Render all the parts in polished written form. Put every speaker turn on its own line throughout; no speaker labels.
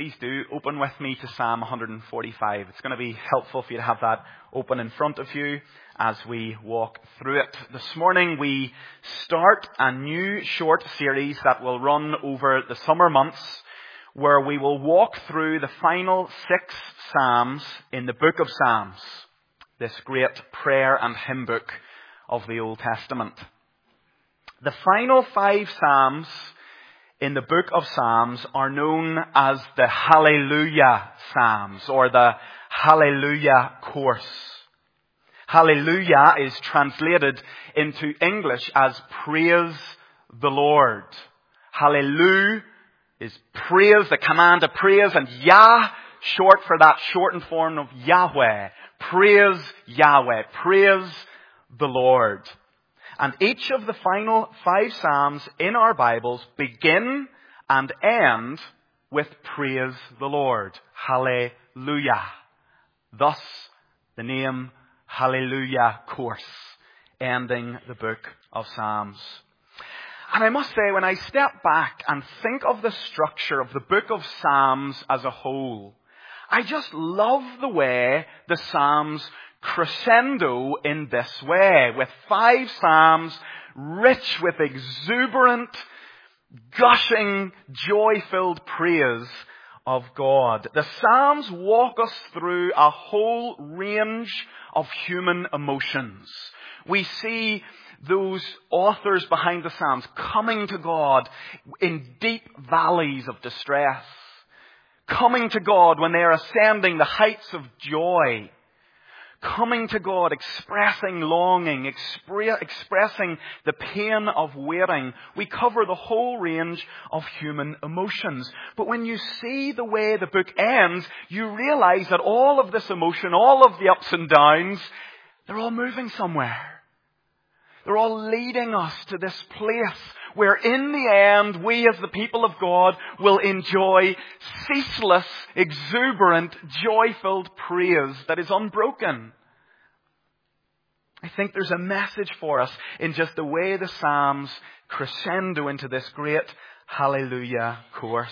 please do open with me to Psalm 145. It's going to be helpful for you to have that open in front of you as we walk through it. This morning we start a new short series that will run over the summer months, where we will walk through the final 6 Psalms in the book of Psalms, this great prayer and hymn book of the Old Testament. The final 5 Psalms in the book of Psalms are known as the Hallelujah Psalms, or the Hallelujah Course. Hallelujah is translated into English as praise the Lord. Hallelujah is praise, the command to praise, and Yah, short for that shortened form of Yahweh. Praise Yahweh. Praise the Lord. And each of the final 5 Psalms in our Bibles begin and end with praise the Lord. Hallelujah. Thus, the name Hallelujah Course, ending the book of Psalms. And I must say, when I step back and think of the structure of the book of Psalms as a whole, I just love the way the Psalms crescendo in this way, with 5 Psalms rich with exuberant, gushing, joy-filled praise of God. The Psalms walk us through a whole range of human emotions. We see those authors behind the Psalms coming to God in deep valleys of distress, coming to God when they are ascending the heights of joy, coming to God, expressing longing, expressing the pain of waiting. We cover the whole range of human emotions. But when you see the way the book ends, you realize that all of this emotion, all of the ups and downs, they're all moving somewhere. They're all leading us to this place where in the end, we as the people of God will enjoy ceaseless, exuberant, joy-filled praise that is unbroken. I think there's a message for us in just the way the Psalms crescendo into this great Hallelujah course.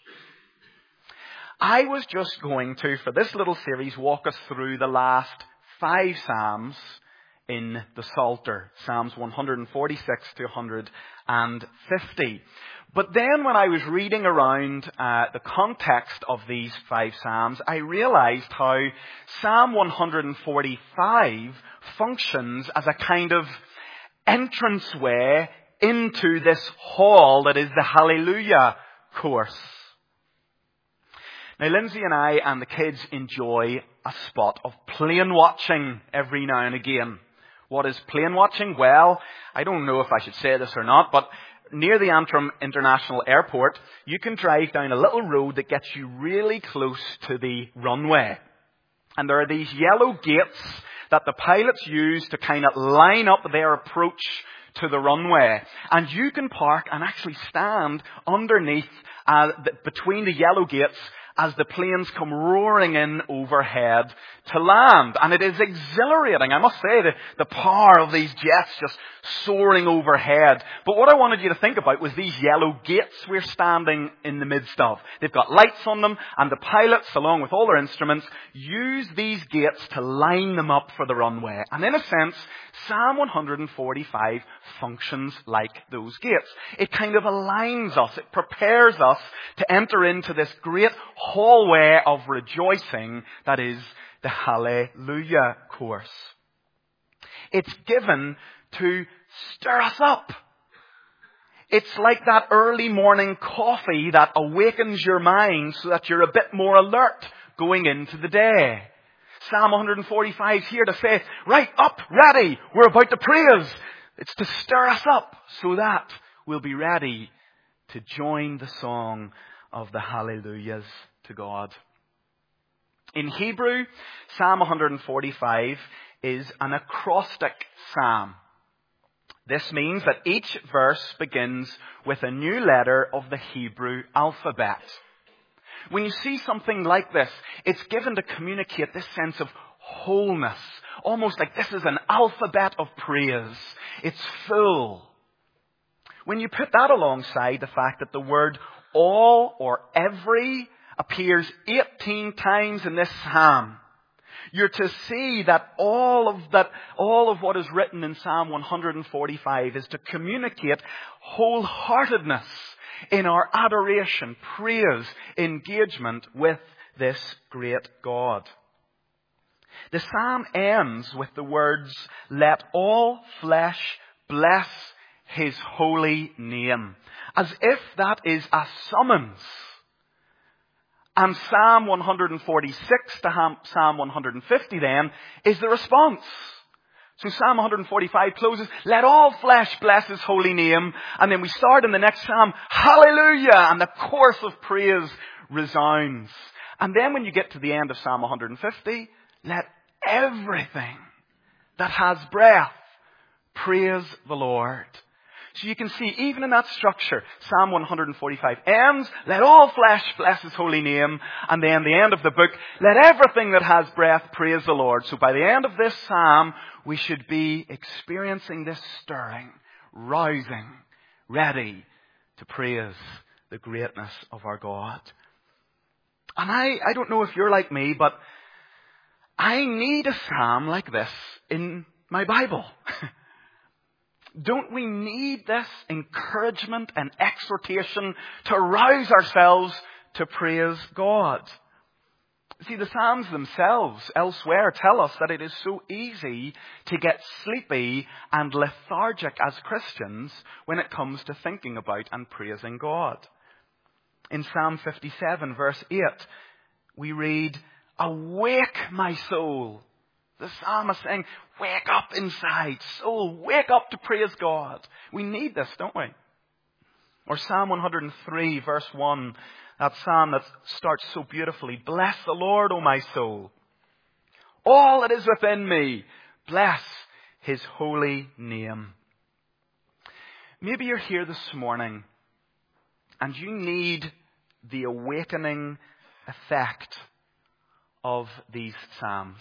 I was just going to, for this little series, walk us through the last 5 Psalms in the Psalter, Psalms 146 to 150. But then when I was reading around the context of these 5 Psalms, I realized how Psalm 145 functions as a kind of entranceway into this hall that is the Hallelujah course. Now, Lindsay and I and the kids enjoy a spot of plane watching every now and again. What is plane watching? Well, I don't know if I should say this or not, but near the Antrim International Airport, you can drive down a little road that gets you really close to the runway. And there are these yellow gates that the pilots use to kind of line up their approach to the runway. And you can park and actually stand underneath, between the yellow gates, as the planes come roaring in overhead to land. And it is exhilarating. I must say, the power of these jets just soaring overhead. But what I wanted you to think about was these yellow gates we're standing in the midst of. They've got lights on them, and the pilots, along with all their instruments, use these gates to line them up for the runway. And in a sense, Psalm 145 functions like those gates. It kind of aligns us. It prepares us to enter into this great hallway of rejoicing that is the Hallelujah course. It's given to stir us up. It's like that early morning coffee that awakens your mind so that you're a bit more alert going into the day. Psalm 145 is here to say, right, up, ready, we're about to praise. It's to stir us up so that we'll be ready to join the song of the hallelujahs to God. In Hebrew, Psalm 145 is an acrostic psalm. This means that each verse begins with a new letter of the Hebrew alphabet. When you see something like this, it's given to communicate this sense of wholeness. Almost like this is an alphabet of praise. It's full. When you put that alongside the fact that the word all or every appears 18 times in this psalm, you're to see that all of what is written in Psalm 145 is to communicate wholeheartedness in our adoration, praise, engagement with this great God. The psalm ends with the words, "Let all flesh bless His holy name," as if that is a summons. And Psalm 146 to Psalm 150 then is the response. So Psalm 145 closes, "Let all flesh bless His holy name." And then we start in the next psalm, "Hallelujah!" And the chorus of praise resounds. And then when you get to the end of Psalm 150, "Let everything that has breath praise the Lord." So you can see, even in that structure, Psalm 145 ends, "Let all flesh bless His holy name." And then the end of the book, "Let everything that has breath praise the Lord." So by the end of this psalm, we should be experiencing this stirring, rousing, ready to praise the greatness of our God. And I don't know if you're like me, but I need a psalm like this in my Bible. Don't we need this encouragement and exhortation to rouse ourselves to praise God? See, the Psalms themselves elsewhere tell us that it is so easy to get sleepy and lethargic as Christians when it comes to thinking about and praising God. In Psalm 57, verse 8, we read, "Awake, my soul." The psalmist saying, wake up inside. Soul, wake up to praise God. We need this, don't we? Or Psalm 103, verse 1, that psalm that starts so beautifully. "Bless the Lord, O my soul. All that is within me, bless His holy name." Maybe you're here this morning and you need the awakening effect of these psalms.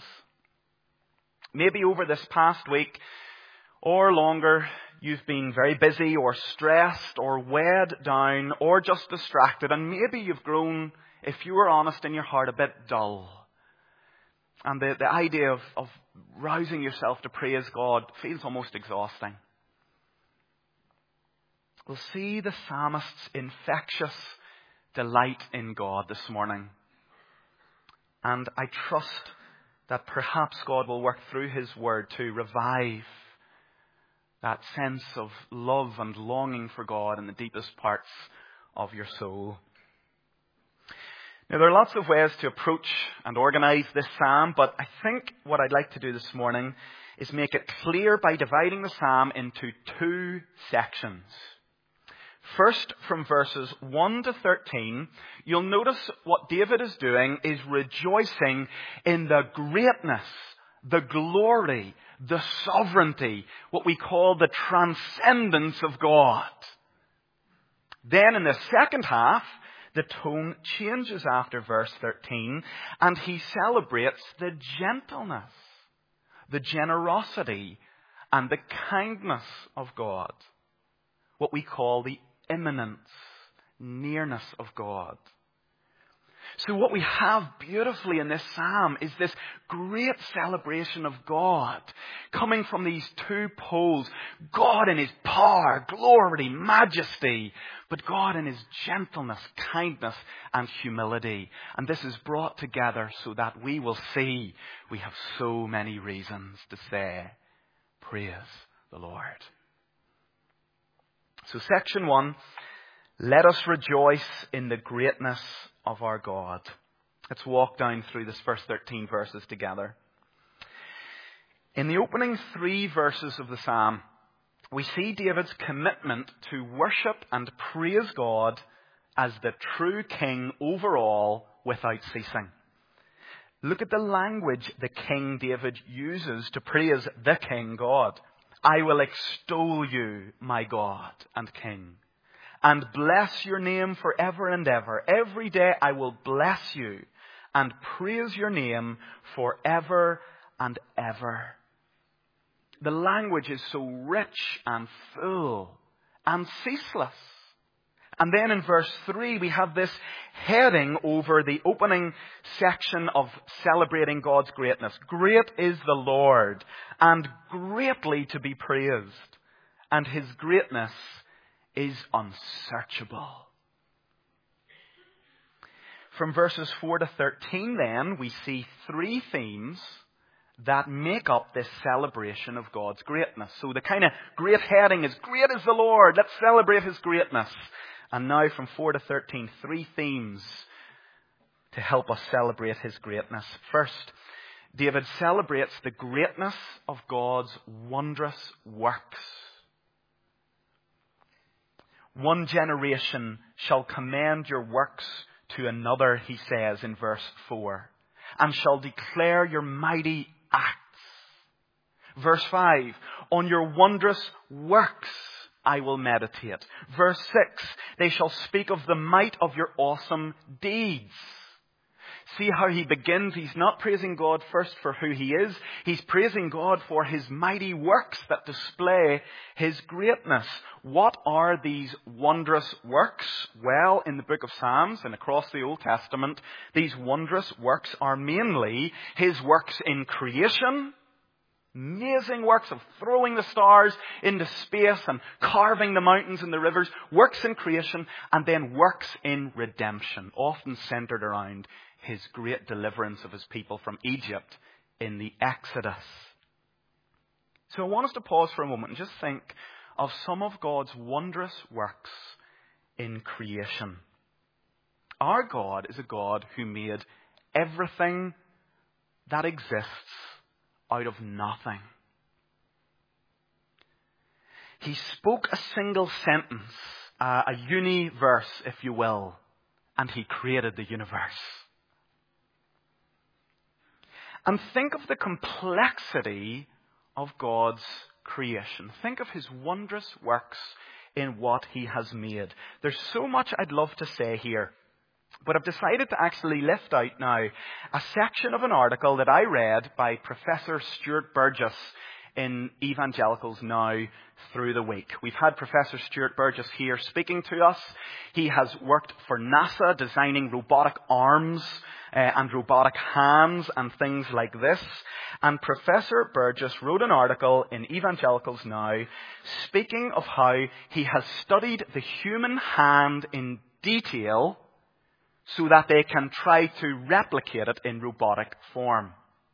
Maybe over this past week or longer, you've been very busy or stressed or weighed down or just distracted. And maybe you've grown, if you were honest in your heart, a bit dull. And the idea of rousing yourself to praise God feels almost exhausting. We'll see the psalmist's infectious delight in God this morning. And I trust that perhaps God will work through His Word to revive that sense of love and longing for God in the deepest parts of your soul. Now, there are lots of ways to approach and organize this psalm, but I think what I'd like to do this morning is make it clear by dividing the psalm into two sections. First, from verses 1 to 13, you'll notice what David is doing is rejoicing in the greatness, the glory, the sovereignty, what we call the transcendence of God. Then in the second half, the tone changes after verse 13, and he celebrates the gentleness, the generosity, and the kindness of God. What we call the immanence, nearness of God. So what we have beautifully in this psalm is this great celebration of God coming from these two poles. God in His power, glory, majesty, but God in His gentleness, kindness, and humility. And this is brought together so that we will see we have so many reasons to say, praise the Lord. So section 1, let us rejoice in the greatness of our God. Let's walk down through this first 13 verses together. In the opening 3 verses of the psalm, we see David's commitment to worship and praise God as the true King over all without ceasing. Look at the language the King David uses to praise the King God. "I will extol you, my God and King, and bless your name forever and ever. Every day I will bless you and praise your name forever and ever." The language is so rich and full and ceaseless. And then in verse 3, we have this heading over the opening section of celebrating God's greatness. Great is the Lord, and greatly to be praised, and his greatness is unsearchable. From verses 4 to 13, then, we see three themes that make up this celebration of God's greatness. So the kind of great heading is, great is the Lord, let's celebrate his greatness. And now from 4 to 13, three themes to help us celebrate his greatness. First, David celebrates the greatness of God's wondrous works. One generation shall commend your works to another, he says in verse 4, and shall declare your mighty acts. Verse 5, on your wondrous works I will meditate. Verse 6, they shall speak of the might of your awesome deeds. See how he begins. He's not praising God first for who he is. He's praising God for his mighty works that display his greatness. What are these wondrous works? Well, in the book of Psalms and across the Old Testament, these wondrous works are mainly his works in creation. Amazing works of throwing the stars into space and carving the mountains and the rivers. Works in creation, and then works in redemption, often centered around his great deliverance of his people from Egypt in the Exodus. So I want us to pause for a moment and just think of some of God's wondrous works in creation. Our God is a God who made everything that exists out of nothing. He spoke a single sentence, a universe, if you will, and he created the universe. And think of the complexity of God's creation. Think of his wondrous works in what he has made. There's so much I'd love to say here, but I've decided to actually lift out now a section of an article that I read by Professor Stuart Burgess in Evangelicals Now through the week. We've had Professor Stuart Burgess here speaking to us. He has worked for NASA designing robotic arms and robotic hands and things like this. And Professor Burgess wrote an article in Evangelicals Now speaking of how he has studied the human hand in detail so that they can try to replicate it in robotic form.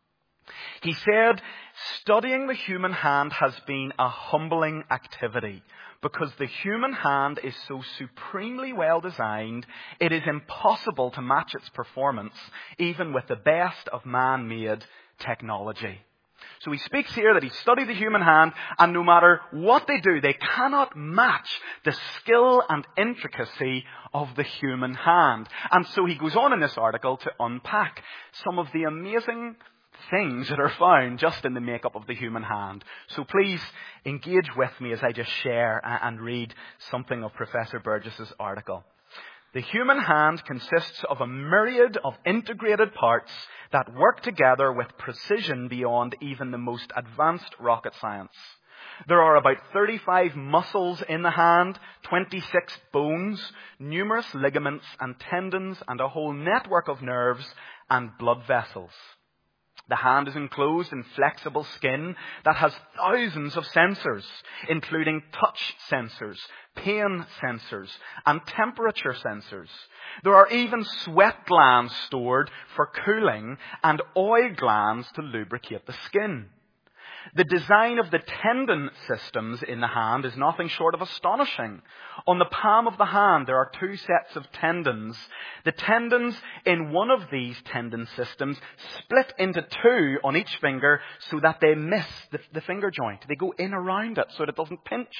He said, studying the human hand has been a humbling activity because the human hand is so supremely well designed, it is impossible to match its performance even with the best of man-made technology. So he speaks here that he studied the human hand, and no matter what they do, they cannot match the skill and intricacy of the human hand. And so he goes on in this article to unpack some of the amazing things that are found just in the makeup of the human hand. So please engage with me as I just share and read something of Professor Burgess's article. The human hand consists of a myriad of integrated parts that work together with precision beyond even the most advanced rocket science. There are about 35 muscles in the hand, 26 bones, numerous ligaments and tendons, and a whole network of nerves and blood vessels. The hand is enclosed in flexible skin that has thousands of sensors, including touch sensors, pain sensors, and temperature sensors. There are even sweat glands stored for cooling and oil glands to lubricate the skin. The design of the tendon systems in the hand is nothing short of astonishing. On the palm of the hand, there are two sets of tendons. The tendons in one of these tendon systems split into two on each finger so that they miss the finger joint. They go in around it so that it doesn't pinch.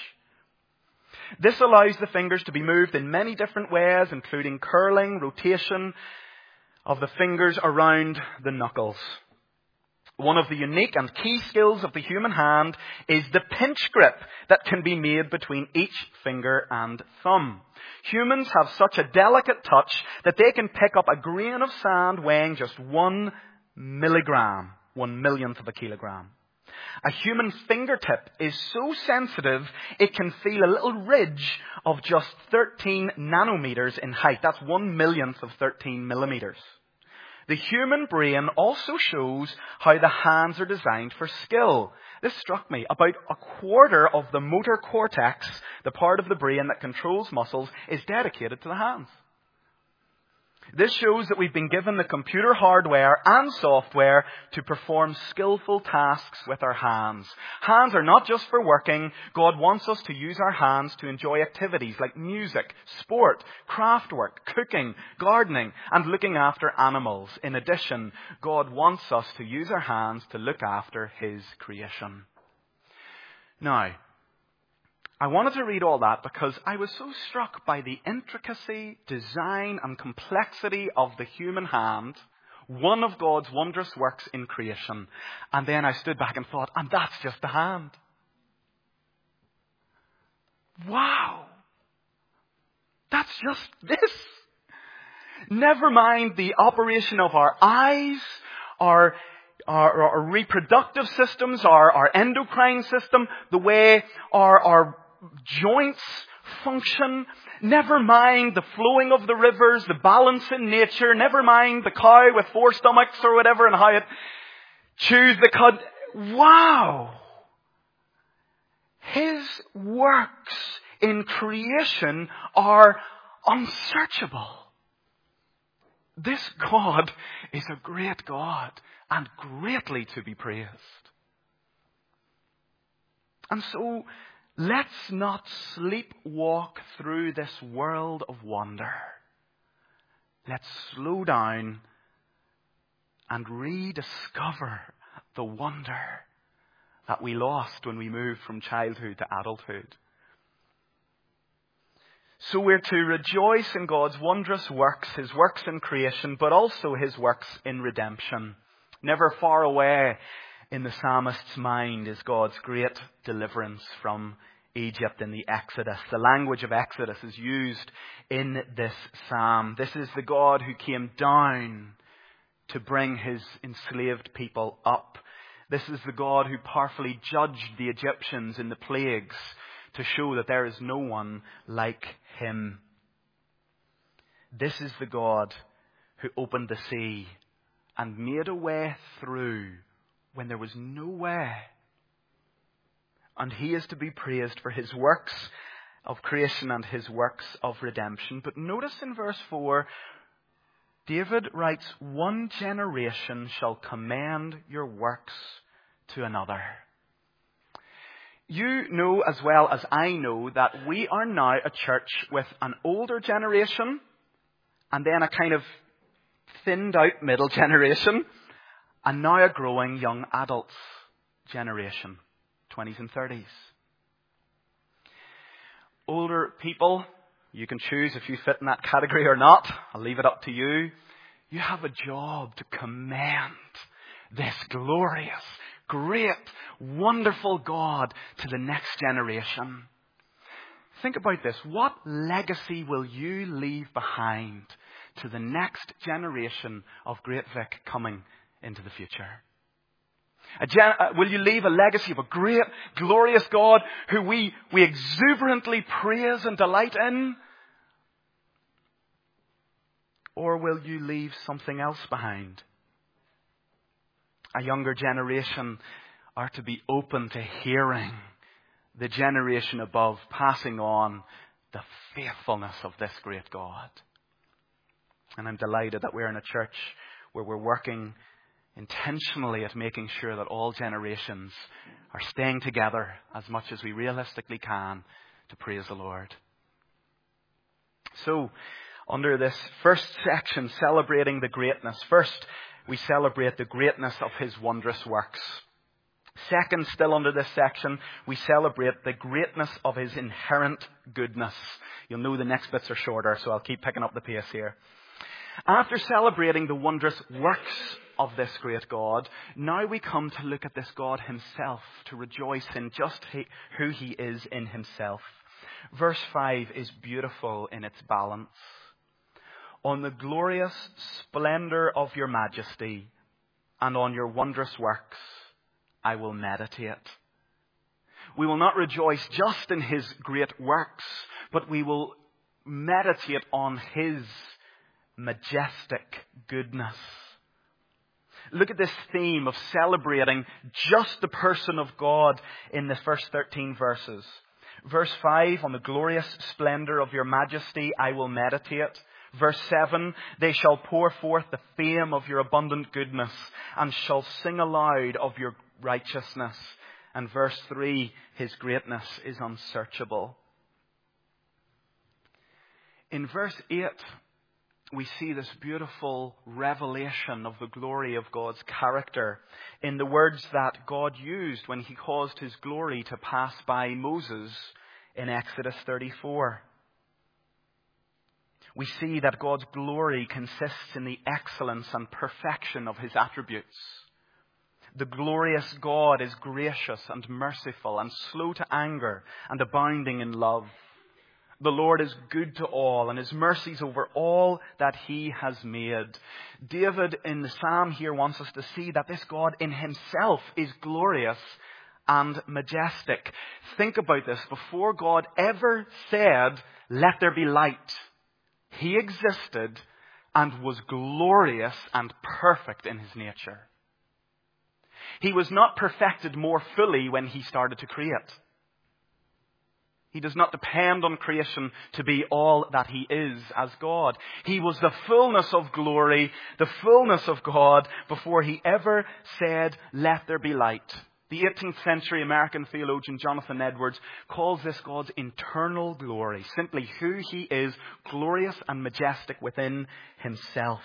This allows the fingers to be moved in many different ways, including curling, rotation of the fingers around the knuckles. One of the unique and key skills of the human hand is the pinch grip that can be made between each finger and thumb. Humans have such a delicate touch that they can pick up a grain of sand weighing just 1 milligram, 1 millionth of a kilogram. A human fingertip is so sensitive it can feel a little ridge of just 13 nanometers in height. That's 1/1,000,000th of 13 millimeters. The human brain also shows how the hands are designed for skill. This struck me. About a quarter of the motor cortex, the part of the brain that controls muscles, is dedicated to the hands. This shows that we've been given the computer hardware and software to perform skillful tasks with our hands. Hands are not just for working. God wants us to use our hands to enjoy activities like music, sport, craft work, cooking, gardening, and looking after animals. In addition, God wants us to use our hands to look after His creation. Now, I wanted to read all that because I was so struck by the intricacy, design, and complexity of the human hand, one of God's wondrous works in creation. And then I stood back and thought, and that's just the hand. Wow! That's just this. Never mind the operation of our eyes, our reproductive systems, our endocrine system, the way our joints function. Never mind the flowing of the rivers, the balance in nature. Never mind the cow with 4 stomachs or whatever and how it chews the cud. Wow! His works in creation are unsearchable. This God is a great God and greatly to be praised. And so, let's not sleepwalk through this world of wonder. Let's slow down and rediscover the wonder that we lost when we moved from childhood to adulthood. So we're to rejoice in God's wondrous works, His works in creation, but also His works in redemption. Never far away in the psalmist's mind is God's great deliverance from Egypt in the Exodus. The language of Exodus is used in this psalm. This is the God who came down to bring His enslaved people up. This is the God who powerfully judged the Egyptians in the plagues to show that there is no one like Him. This is the God who opened the sea and made a way through when there was no way. And He is to be praised for His works of creation and His works of redemption. But notice in verse 4, David writes, "One generation shall commend your works to another." You know as well as I know that we are now a church with an older generation and then a kind of thinned out middle generation and now a growing young adults generation, 20s and 30s. Older people, you can choose if you fit in that category or not. I'll leave it up to you. You have a job to commend this glorious, great, wonderful God to the next generation. Think about this. What legacy will you leave behind to the next generation of Great Vic coming into the future? Will you leave a legacy of a great, glorious God who we exuberantly praise and delight in? Or will you leave something else behind? A younger generation are to be open to hearing the generation above passing on the faithfulness of this great God. And I'm delighted that we're in a church where we're working intentionally at making sure that all generations are staying together as much as we realistically can to praise the Lord. So, under this first section, celebrating the greatness. First, we celebrate the greatness of His wondrous works. Second, still under this section, we celebrate the greatness of His inherent goodness. You'll know the next bits are shorter, so I'll keep picking up the pace here. After celebrating the wondrous works of this great God, now we come to look at this God Himself, to rejoice in just who He is in Himself. Verse 5 is beautiful in its balance. On the glorious splendor of your majesty and on your wondrous works, I will meditate. We will not rejoice just in His great works, but we will meditate on His majestic goodness. Look at this theme of celebrating just the person of God in the first 13 verses. Verse 5, on the glorious splendor of your majesty I will meditate. Verse 7, they shall pour forth the fame of your abundant goodness and shall sing aloud of your righteousness. And verse 3, His greatness is unsearchable. In verse 8, we see this beautiful revelation of the glory of God's character in the words that God used when He caused His glory to pass by Moses in Exodus 34. We see that God's glory consists in the excellence and perfection of His attributes. The glorious God is gracious and merciful and slow to anger and abounding in love. The Lord is good to all, and His mercies over all that He has made. David in the psalm here wants us to see that this God in Himself is glorious and majestic. Think about this. Before God ever said, "Let there be light," He existed and was glorious and perfect in His nature. He was not perfected more fully when He started to create. He does not depend on creation to be all that He is as God. He was the fullness of glory, the fullness of God, before He ever said, "Let there be light." The 18th century American theologian Jonathan Edwards calls this God's internal glory, simply who He is, glorious and majestic within Himself.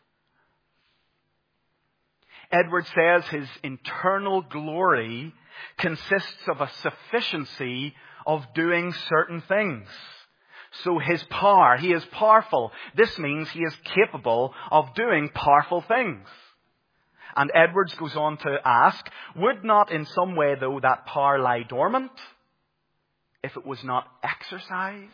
Edwards says His internal glory consists of a sufficiency of doing certain things. So His power, He is powerful. This means He is capable of doing powerful things. And Edwards goes on to ask, would not in some way though that power lie dormant if it was not exercised?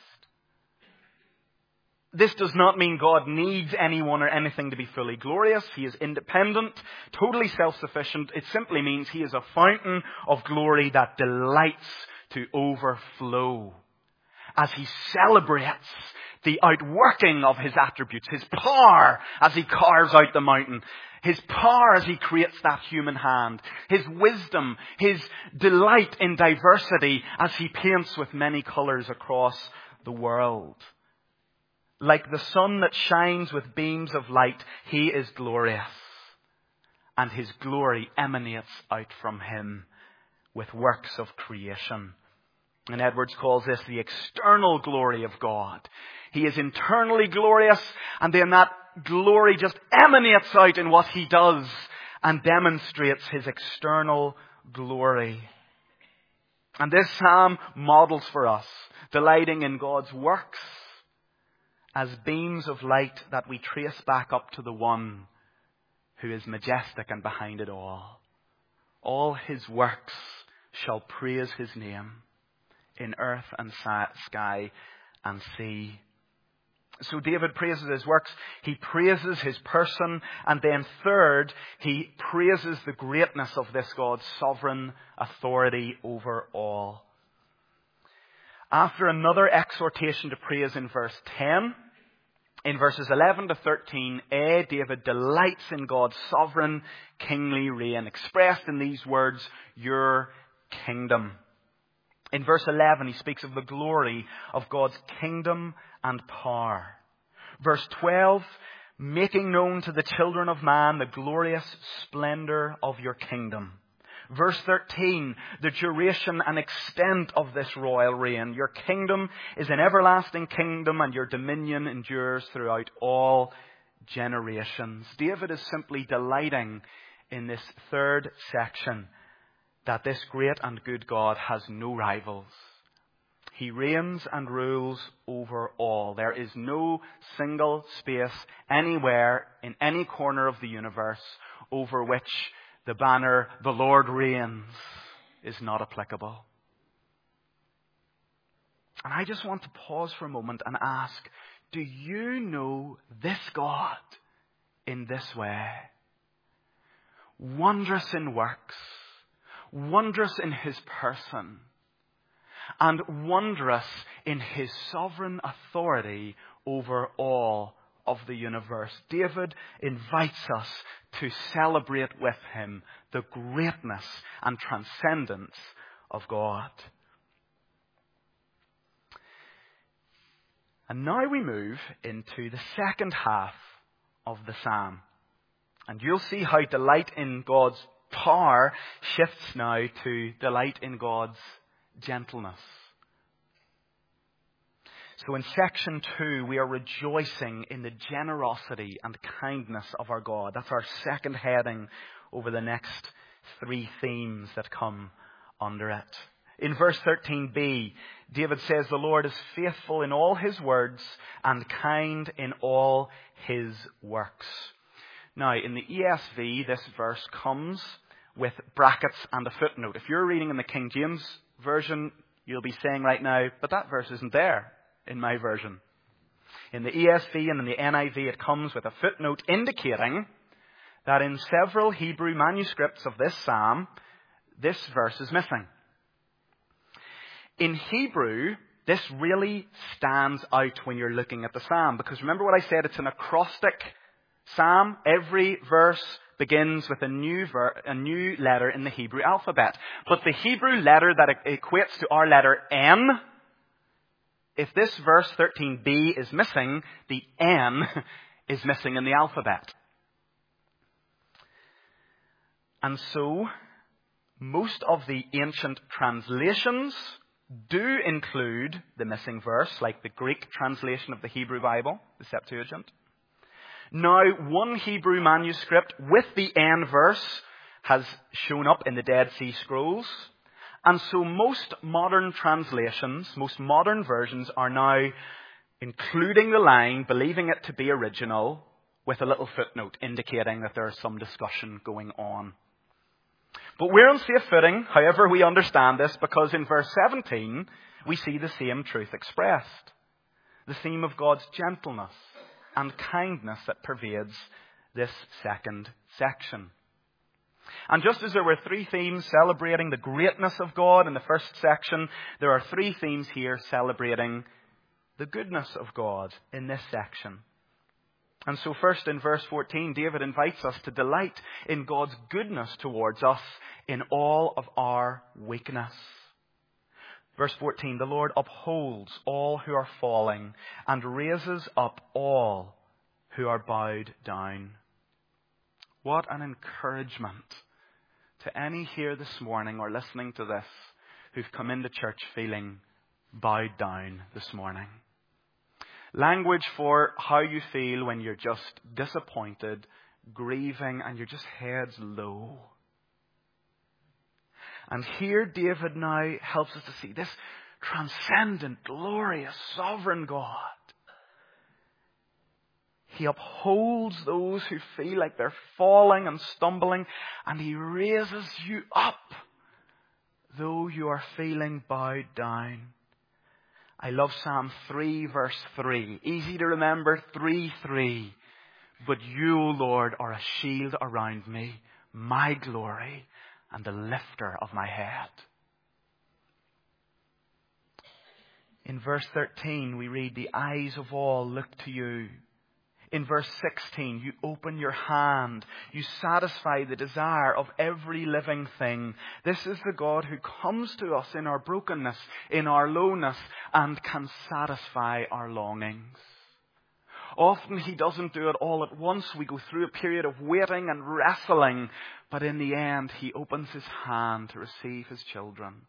This does not mean God needs anyone or anything to be fully glorious. He is independent, totally self-sufficient. It simply means He is a fountain of glory that delights to overflow as He celebrates the outworking of His attributes, His power as He carves out the mountain, His power as He creates that human hand, His wisdom, His delight in diversity as He paints with many colours across the world. Like the sun that shines with beams of light, He is glorious. And His glory emanates out from Him with works of creation. And Edwards calls this the external glory of God. He is internally glorious, and then that glory just emanates out in what He does and demonstrates His external glory. And this psalm models for us delighting in God's works as beams of light that we trace back up to the one who is majestic and behind it all. All His works shall praise His name in earth and sky and sea. So David praises His works, he praises His person, and then third, he praises the greatness of this God's sovereign authority over all. After another exhortation to praise in verse 10, in verses 11 to 13a, David delights in God's sovereign kingly reign, expressed in these words, "Your kingdom." In verse 11, he speaks of the glory of God's kingdom and power. Verse 12, making known to the children of man the glorious splendor of your kingdom. Verse 13, the duration and extent of this royal reign. Your kingdom is an everlasting kingdom, and your dominion endures throughout all generations. David is simply delighting in this third section that this great and good God has no rivals. He reigns and rules over all. There is no single space anywhere in any corner of the universe over which the banner, "The Lord reigns," is not applicable. And I just want to pause for a moment and ask, do you know this God in this way? Wondrous in works, wondrous in his person, and wondrous in his sovereign authority over all of the universe. David invites us to celebrate with him the greatness and transcendence of God. And now we move into the second half of the psalm. And you'll see how delight in God's power shifts now to delight in God's gentleness. So in section 2, we are rejoicing in the generosity and kindness of our God. That's our second heading over the next 3 themes that come under it. In verse 13b, David says, the Lord is faithful in all his words and kind in all his works. Now, in the ESV, this verse comes with brackets and a footnote. If you're reading in the King James Version, you'll be saying right now, but that verse isn't there in my version. In the ESV and in the NIV, it comes with a footnote indicating that in several Hebrew manuscripts of this psalm, this verse is missing. In Hebrew, this really stands out when you're looking at the psalm, because remember what I said, it's an acrostic psalm. Every verse begins with a new letter in the Hebrew alphabet. But the Hebrew letter that equates to our letter N, if this verse 13b is missing, the N is missing in the alphabet. And so, most of the ancient translations do include the missing verse, like the Greek translation of the Hebrew Bible, the Septuagint. Now, one Hebrew manuscript with the N verse has shown up in the Dead Sea Scrolls. And so most modern translations, most modern versions are now including the line, believing it to be original, with a little footnote indicating that there is some discussion going on. But we're on safe footing, however we understand this, because in verse 17, we see the same truth expressed. The theme of God's gentleness and kindness that pervades this second section. And just as there were 3 themes celebrating the greatness of God in the first section, there are 3 themes here celebrating the goodness of God in this section. And so first in verse 14, David invites us to delight in God's goodness towards us in all of our weakness. Verse 14, the Lord upholds all who are falling and raises up all who are bowed down. What an encouragement to any here this morning or listening to this who've come into church feeling bowed down this morning. Language for how you feel when you're just disappointed, grieving, and your just head's low. And here David now helps us to see this transcendent, glorious, sovereign God. He upholds those who feel like they're falling and stumbling, and He raises you up, though you are feeling bowed down. I love Psalm 3, verse 3. Easy to remember, 3:3. But you, O Lord, are a shield around me, my glory, and the lifter of my head. In verse 13, we read, the eyes of all look to you. In verse 16, you open your hand. You satisfy the desire of every living thing. This is the God who comes to us in our brokenness, in our lowness, and can satisfy our longings. Often He doesn't do it all at once. We go through a period of waiting and wrestling. But in the end, He opens His hand to receive His children.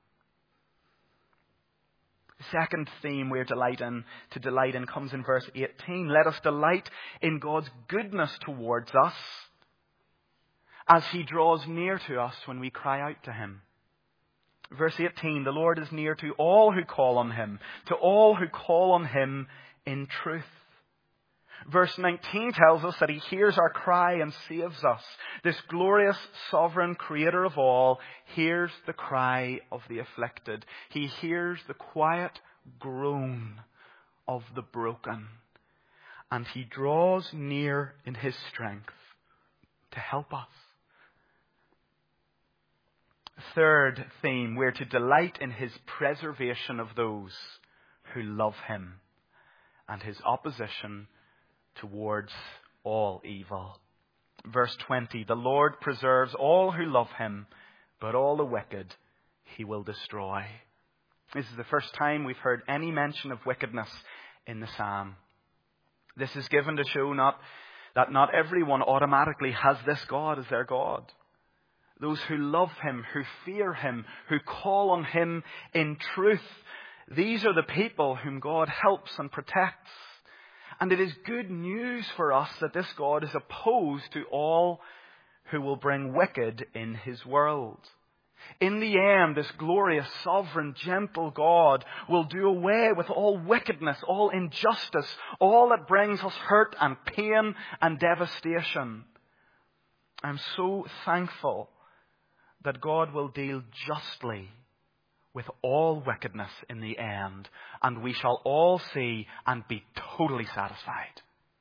The second theme we're to delight in comes in verse 18. Let us delight in God's goodness towards us as He draws near to us when we cry out to Him. Verse 18, the Lord is near to all who call on Him, to all who call on Him in truth. Verse 19 tells us that He hears our cry and saves us. This glorious, sovereign Creator of all hears the cry of the afflicted. He hears the quiet groan of the broken. And He draws near in His strength to help us. Third theme, we're to delight in his preservation of those who love him and his opposition towards all evil. Verse 20, the Lord preserves all who love him, but all the wicked he will destroy. This is the first time we've heard any mention of wickedness in the psalm. This is given to show that not everyone automatically has this God as their God. Those who love him, who fear him, who call on him in truth, these are the people whom God helps and protects. And it is good news for us that this God is opposed to all who will bring wicked in his world. In the end, this glorious, sovereign, gentle God will do away with all wickedness, all injustice, all that brings us hurt and pain and devastation. I'm so thankful that God will deal justly with all wickedness in the end, and we shall all see and be totally satisfied.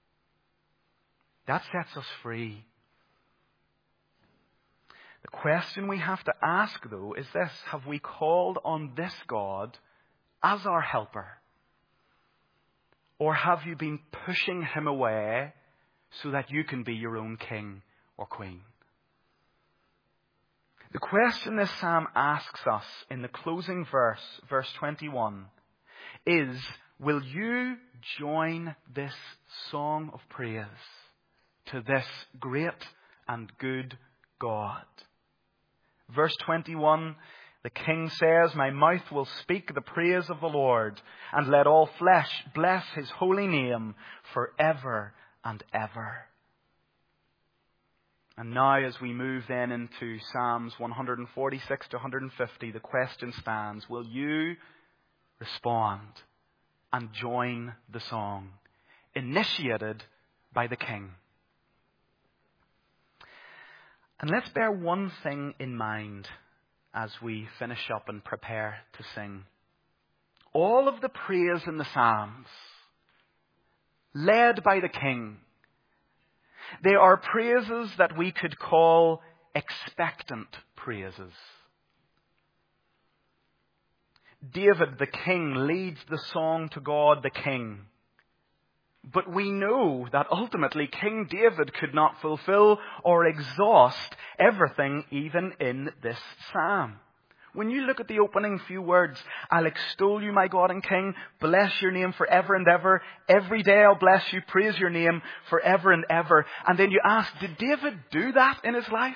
That sets us free. The question we have to ask, though, is this: have we called on this God as our helper? Or have you been pushing him away so that you can be your own king or queen? The question this psalm asks us in the closing verse, verse 21, is, will you join this song of praise to this great and good God? Verse 21, the king says, my mouth will speak the praise of the Lord, and let all flesh bless his holy name forever and ever. And now as we move then into Psalms 146 to 150, the question stands, will you respond and join the song initiated by the king? And let's bear one thing in mind as we finish up and prepare to sing. All of the praise in the Psalms, led by the king, they are praises that we could call expectant praises. David the king leads the song to God the king. But we know that ultimately King David could not fulfill or exhaust everything even in this psalm. When you look at the opening few words, I'll extol you, my God and King, bless your name forever and ever. Every day I'll bless you, praise your name forever and ever. And then you ask, did David do that in his life?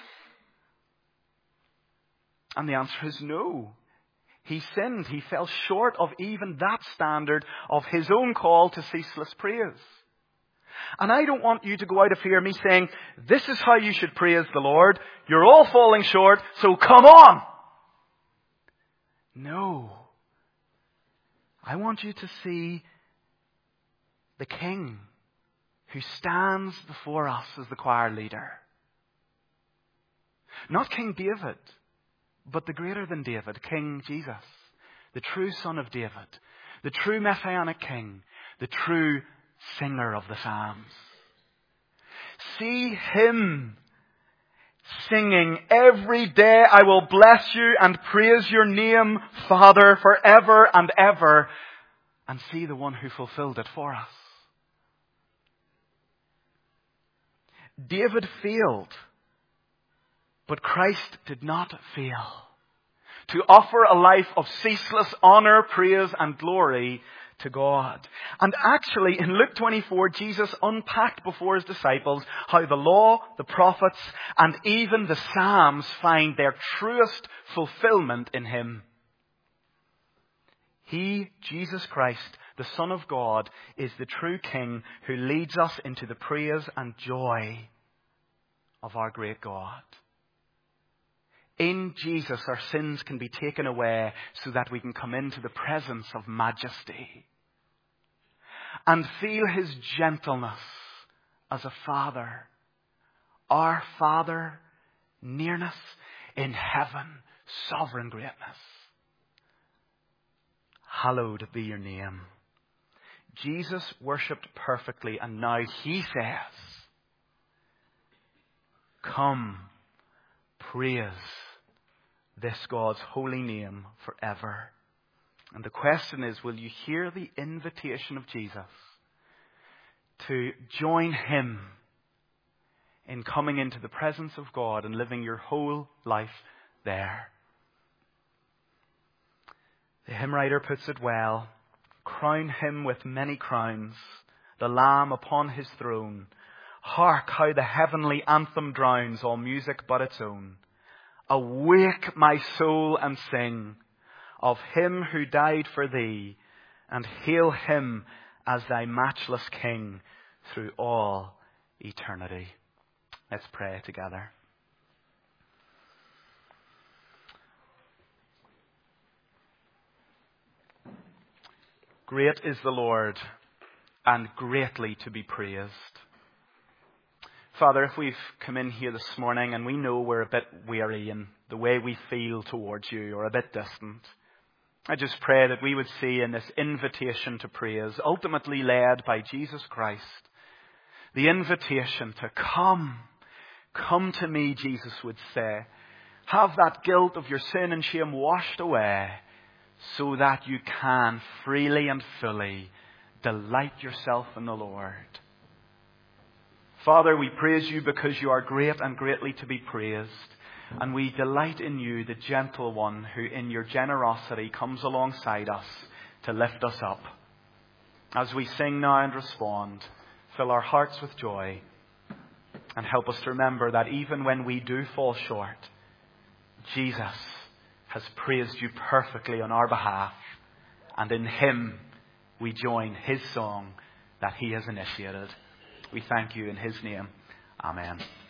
And the answer is no. He sinned. He fell short of even that standard of his own call to ceaseless praise. And I don't want you to go out of here me saying, this is how you should praise the Lord. You're all falling short, so come on. No. I want you to see the King who stands before us as the choir leader. Not King David, but the greater than David, King Jesus, the true Son of David, the true Messianic King, the true singer of the Psalms. See him singing, every day I will bless you and praise your name, Father, forever and ever, and see the one who fulfilled it for us. David failed, but Christ did not fail to offer a life of ceaseless honor, praise and glory to God. And actually, in Luke 24, Jesus unpacked before his disciples how the law, the prophets, and even the Psalms find their truest fulfillment in him. He, Jesus Christ, the Son of God, is the true King who leads us into the praise and joy of our great God. In Jesus, our sins can be taken away so that we can come into the presence of majesty and feel his gentleness as a Father. Our Father, nearness in heaven, sovereign greatness. Hallowed be your name. Jesus worshipped perfectly, and now he says, come, praise this God's holy name forever. And the question is, will you hear the invitation of Jesus to join him in coming into the presence of God and living your whole life there? The hymn writer puts it well. Crown him with many crowns, the Lamb upon his throne. Hark how the heavenly anthem drowns all music but its own. Awake, my soul, and sing of him who died for thee, and hail him as thy matchless King through all eternity. Let's pray together. Great is the Lord, and greatly to be praised. Father, if we've come in here this morning and we know we're a bit weary in the way we feel towards you, or a bit distant, I just pray that we would see in this invitation to praise, ultimately led by Jesus Christ, the invitation to come. Come to me, Jesus would say. Have that guilt of your sin and shame washed away, so that you can freely and fully delight yourself in the Lord. Father, we praise you because you are great and greatly to be praised. And we delight in you, the gentle one, who in your generosity comes alongside us to lift us up. As we sing now and respond, fill our hearts with joy and help us to remember that even when we do fall short, Jesus has praised you perfectly on our behalf, and in him we join his song that he has initiated. We thank you in his name. Amen.